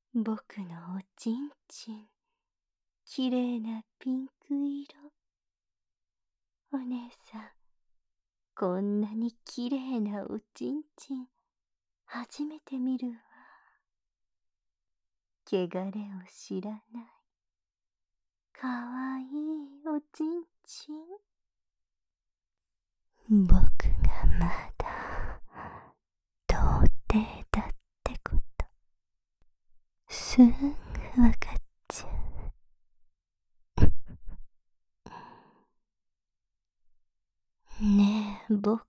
僕のおちんちん、きれいなピンク色。お姉さん、こんなにきれいなおちんちん、初めて見るわ。汚れを知らない、かわいいおちんちん。僕がまだ童貞だってこと、すぐわかっちゃう。ねえ、僕、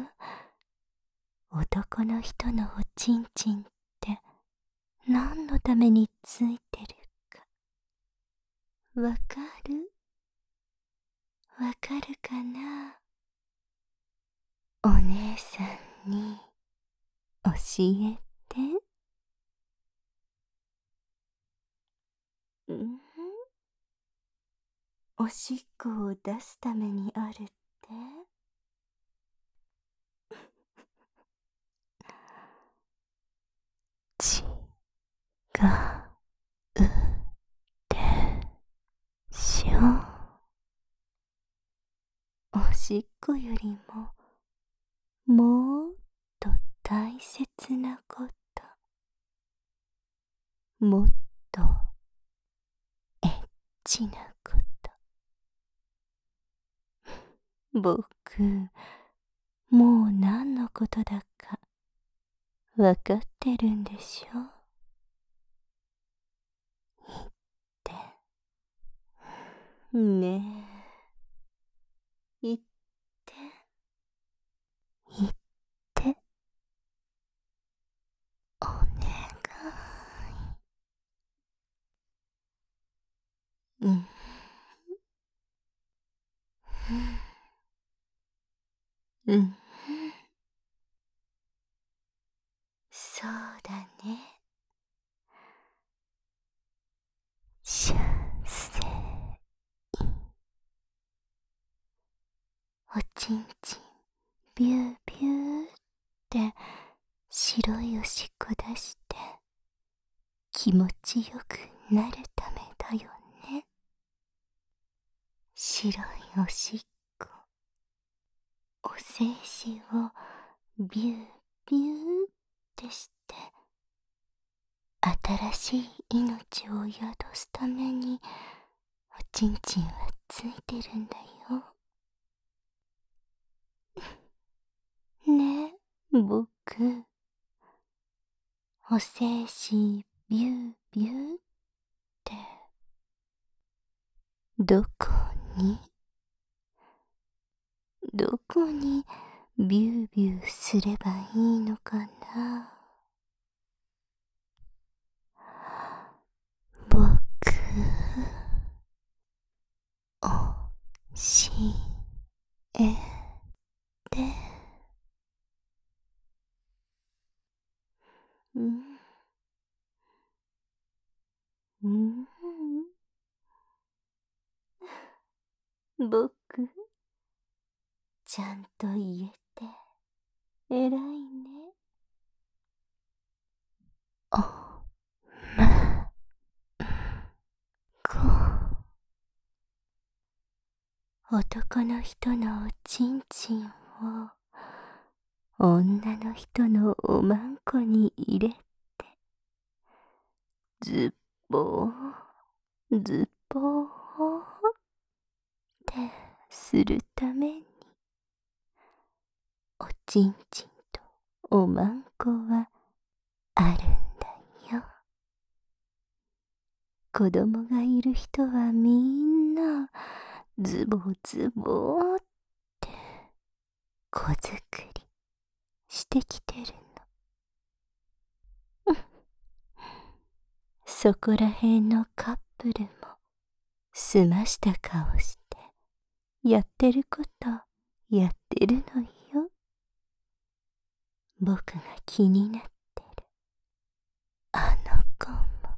男の人のおちんちんって何のためについてるか、わかる？わかるかな？お姉さんに教えて。ん？おしっこを出すためにあるって？ちがうでしょ。おしっこよりももっと大切なこと、もっとエッチなこと、僕、もう何のことだかわかってるんでしょ？言ってねえ、言って、言って、お願い。うん。うん。そうだね。しゃせい。おちんちん、ビュービューって白いおしっこ出して気持ちよくなるためだよね。白いおしっこ、お精子をビュービューってして新しい命を宿すためにおちんちんはついてるんだよ。ねえ、僕、お精子ビュービューってどこにどこにビュービューすればいいのかな。僕、教えて。うん、うん、僕、ちゃんと言えて偉いね。おまこ。男の人のおちんちんを女の人のおまんこに入れてズッボーズッボーってするために、おちんちんとおまんこはあるんだよ。子供がいる人はみんなズボズボって子作りしてきてるの。そこらへんのカップルもすました顔してやってることやってるのよ。僕が気になってるあの子も。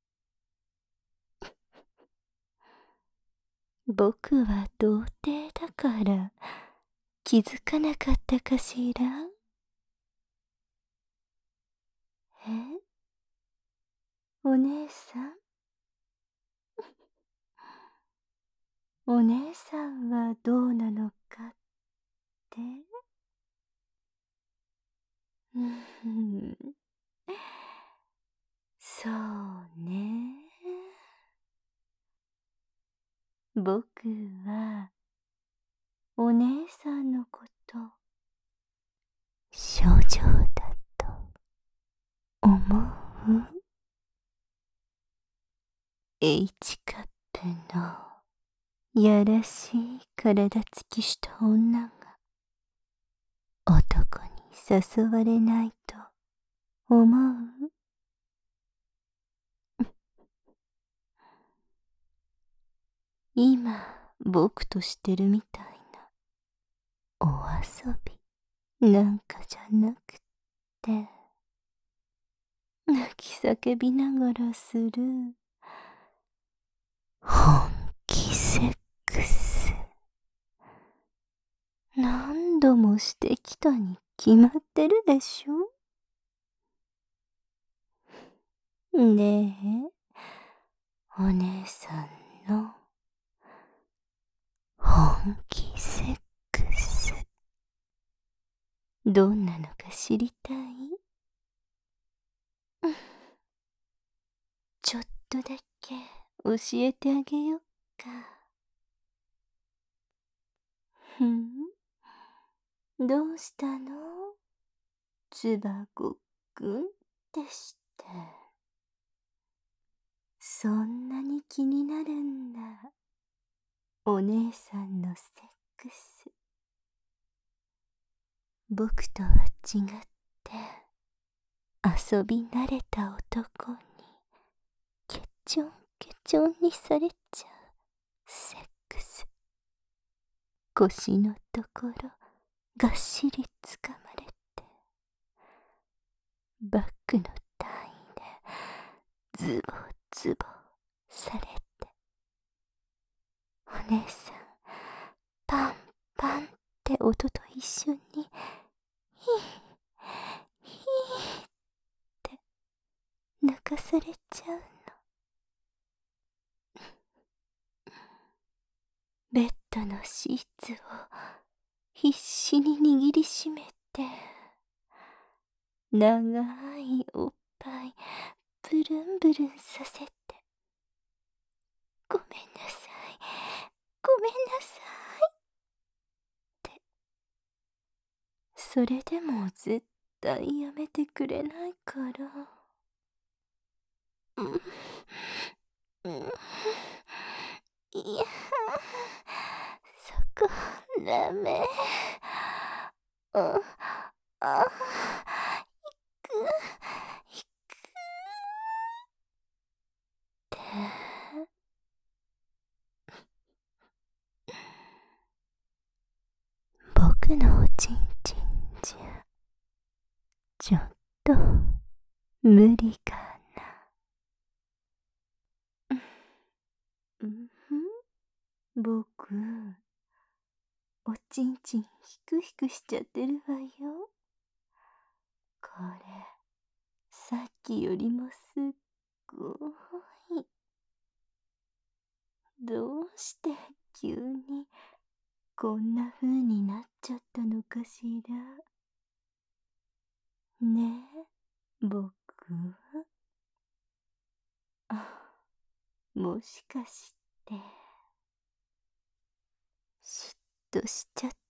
僕は童貞だから気づかなかったかしら。え？ お姉さん、お姉さんはどうなのかって。そうね。僕はお姉さんのこと少女だと思う。H カップのやらしい体つきした女が男に誘われないと思う。今僕としてるみたいなお遊びなんかじゃなくて、泣き叫びながらする本気セックス、何度もしてきたに決まってるでしょ。ねえ、お姉さんの本気セックス、どんなのか知りたい？ちょっとだけ教えてあげよっか。どうしたの？つばごくんってして。そんなに気になるんだ、お姉さんのセックス。僕とは違って遊び慣れた男にケチョンケチョンにされちゃうセックス。腰のところがっしりつかまれて、バックの単位でズボズボされて、お姉さんパンパンって音と一緒にヒーヒーって泣かされちゃうの。ベッドのシーツを必死に握りしめて、長いおっぱいブルンブルンさせて、ごめんなさい、ごめんなさいって。それでも絶対やめてくれないから。いや、そこダメ。あ、あ、行く、行くって。僕のおちんちんじゃちょっと無理かな。僕、おちんちんひくひくしちゃってるわよ。これさっきよりもすっごい。どうして急にこんな風になっちゃったのかしら。ねえ、僕。もしかして嫉妬しちゃった？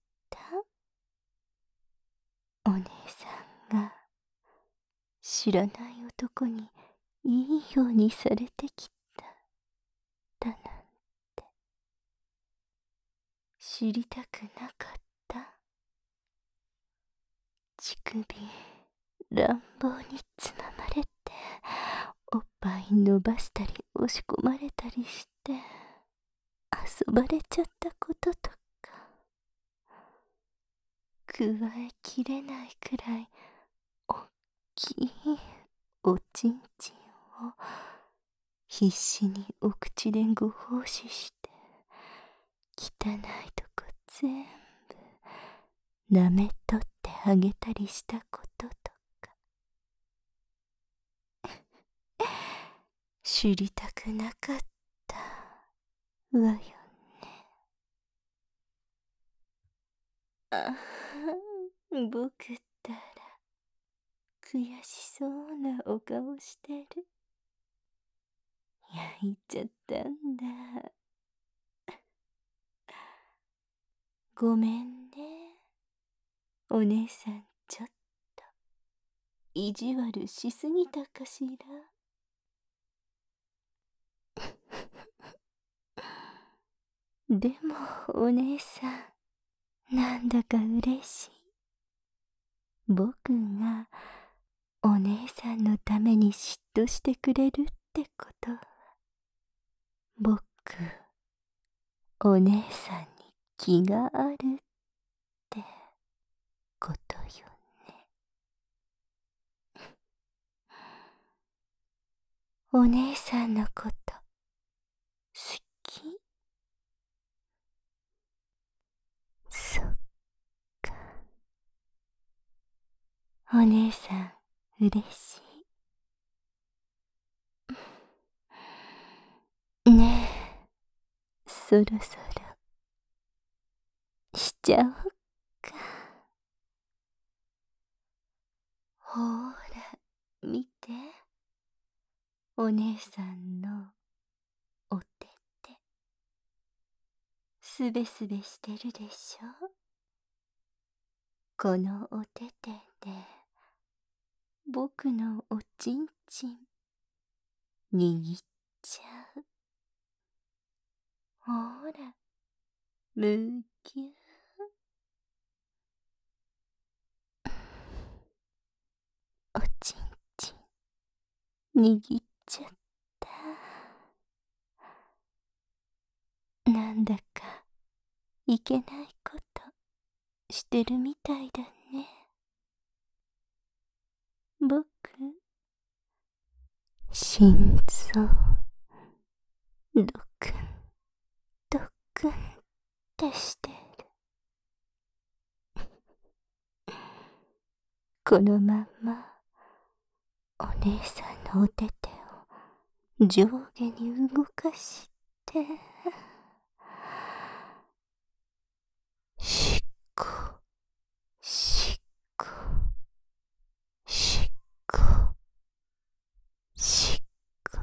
お姉さんが知らない男にいいようにされてきただなんて知りたくなかった？乳首乱暴につままれて、おっぱい伸ばしたり押し込まれたりして遊ばれちゃったこととか、加えきれないくらいおっきいおちんちんを必死にお口でご奉仕して、汚いとこ全部舐めとってあげたりしたこととか。 知りたくなかったわよね。ああ、僕ったら悔しそうなお顔してる。焼いちゃったんだ。ごめんね。お姉さんちょっと意地悪しすぎたかしら。でもお姉さん、なんだか嬉しい。僕がお姉さんのために嫉妬してくれるってことは、僕、お姉さんに気があるってことよね。お姉さんのこと好き？そっか。お姉さん嬉しい。ねえ、そろそろしちゃおっか。ほーら、見て。お姉さんのお手手。すべすべしてるでしょ。このお手手で僕のおちんちん握っちゃう。ほら、むぎゅー。おちんちん握っちゃった。なんだかいけないことしてるみたいだね。僕、心臓ドクンドクンってしてる。このままお姉さんのお手手を上下に動かしてしっこしっこしっこしっこ。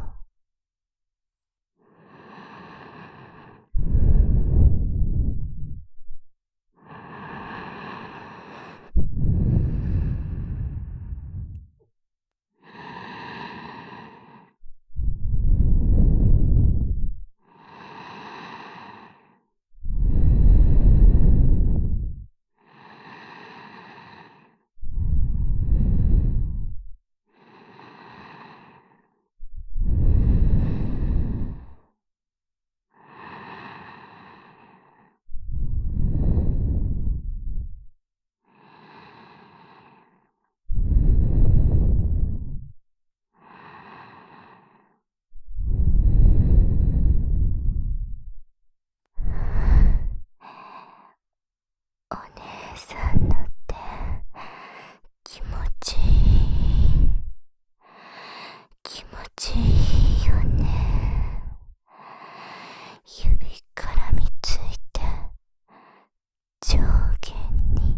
お姉さんの手気持ちいい。気持ちいいよね。指からみついて上下に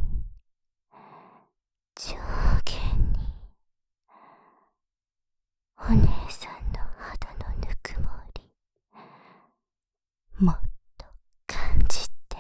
上下に。お姉さんの肌のぬくもりもっと感じて。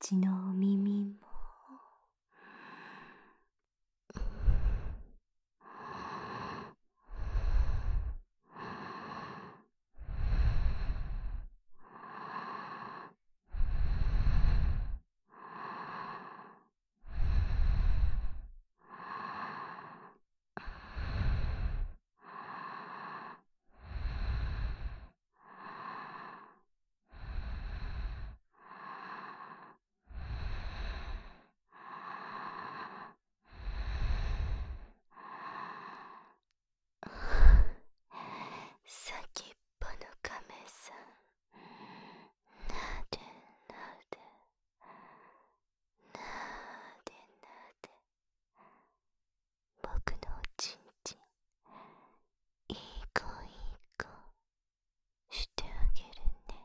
ちのお耳も先っぽの亀さん、なでなでなでなで、僕のおちんちんいい子いい子してあげるね。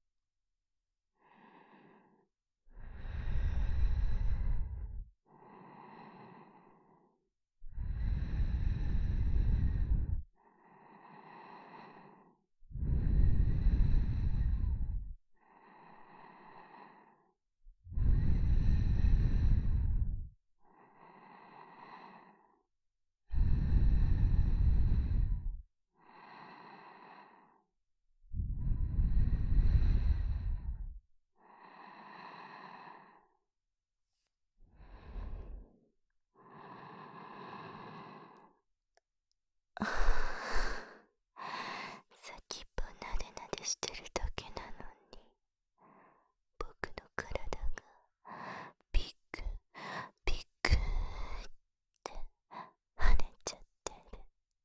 先っぽなでなでしてるだけなのに、僕の体がビクビクって跳ねちゃってる。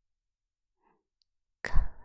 かわ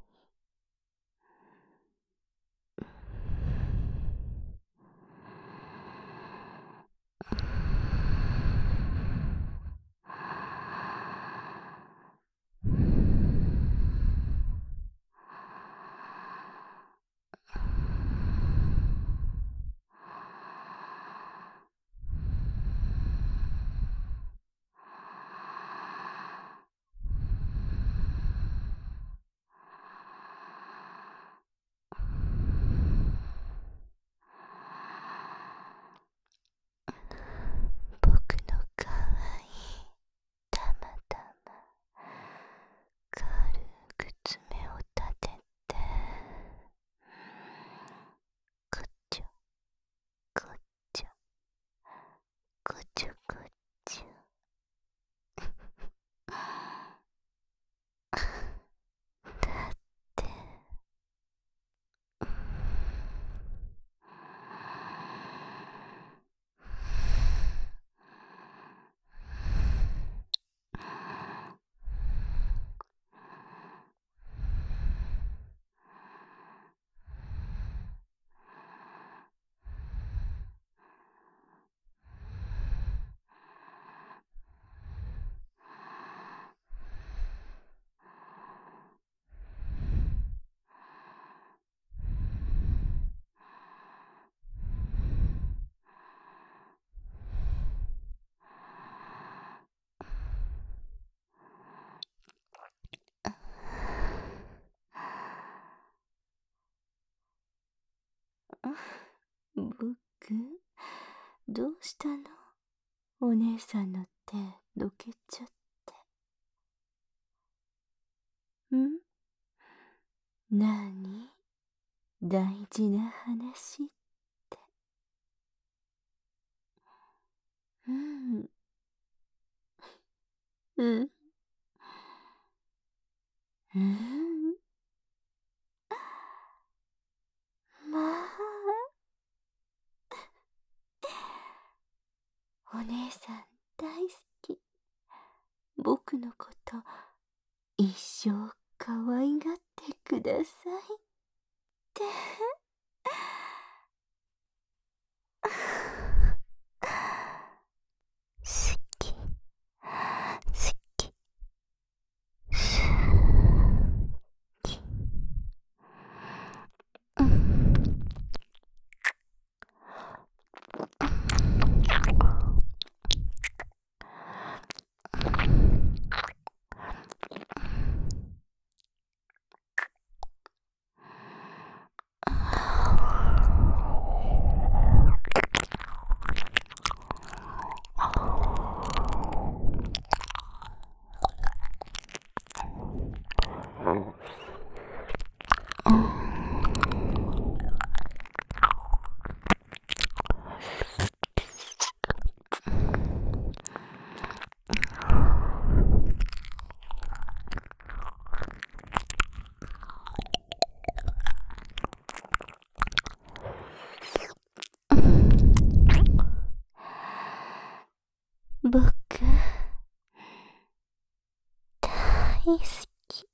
僕のかわいいたまたま軽く爪を立てて、こっちょこっちょこちょこっちょだって僕、どうしたの？お姉さんの手どけちゃって。なに？大事な話って。うんまあ、お姉さん大好き。僕のこと一生可愛がってくださいって好き好き好き。 好き。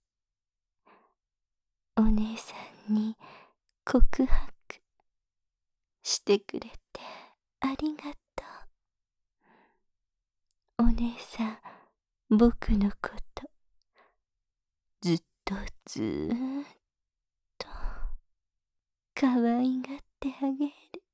お姉さんに告白してくれてありがとう。お姉さん、僕のことずっとずーっと可愛がってあげる。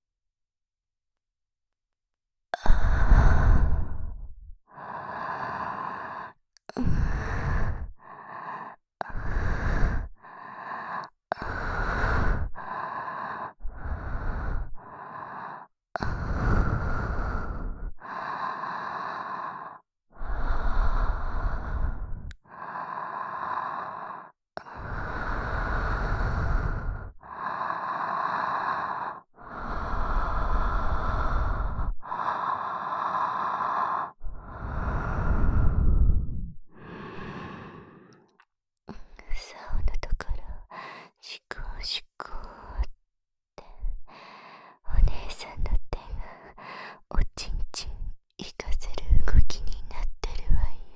竿のところシコシコってお姉さんの手がおちんちん行かせる動きになってるわよ。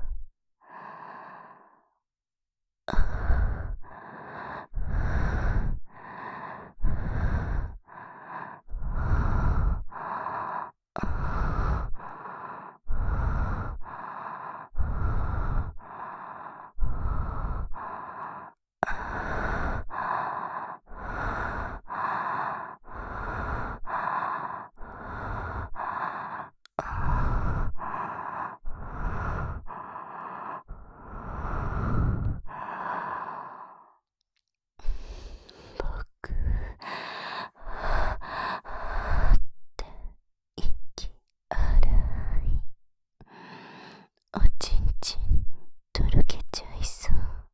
僕って息荒い。おちんちんとろけちゃいそう。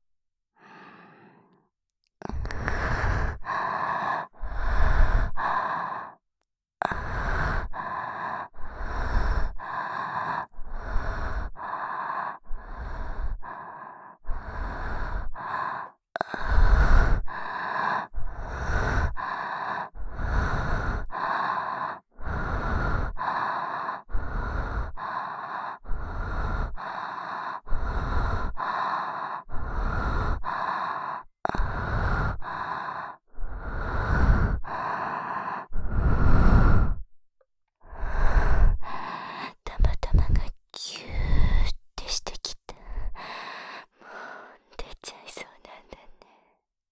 たまたまがギューってしてきた。もう出ちゃいそうなんだね。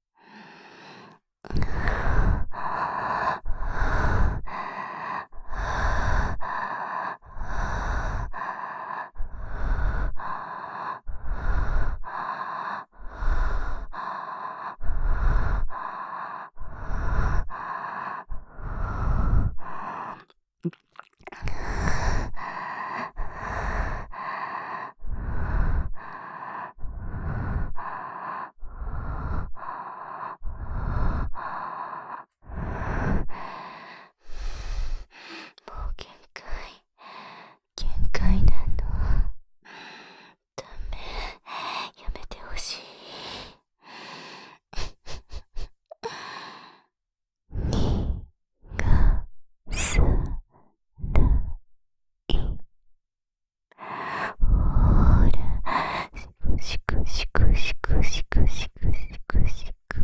もう限界なの。ダメ、やめてほしい。がさないほら、シクシクシクシクシクシクシク。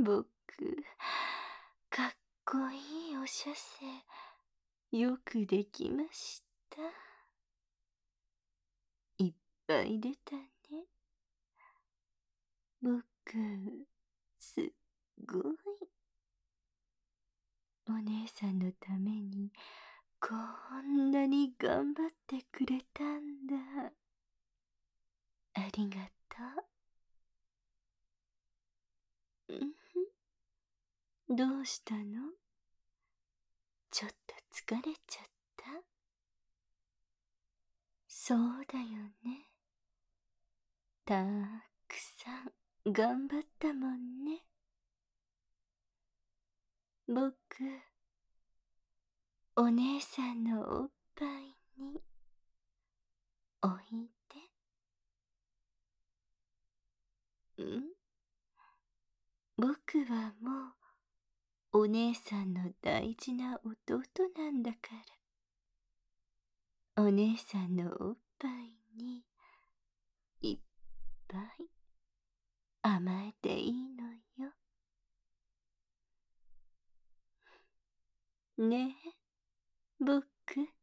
僕、かっこいいお射精、よくできました。いっぱい出たね。僕、すっごい。お姉さんのために、こんなに頑張ってくれたんだ。ありがとう。うんふん。どうしたの？ちょっと疲れちゃった？そうだよね。たくさん頑張ったもんね。僕、お姉さんのおっぱいにおいで。僕はもうお姉さんの大事な弟なんだから、お姉さんのおっぱいにいっぱい甘えていいのよ。ねえ、僕。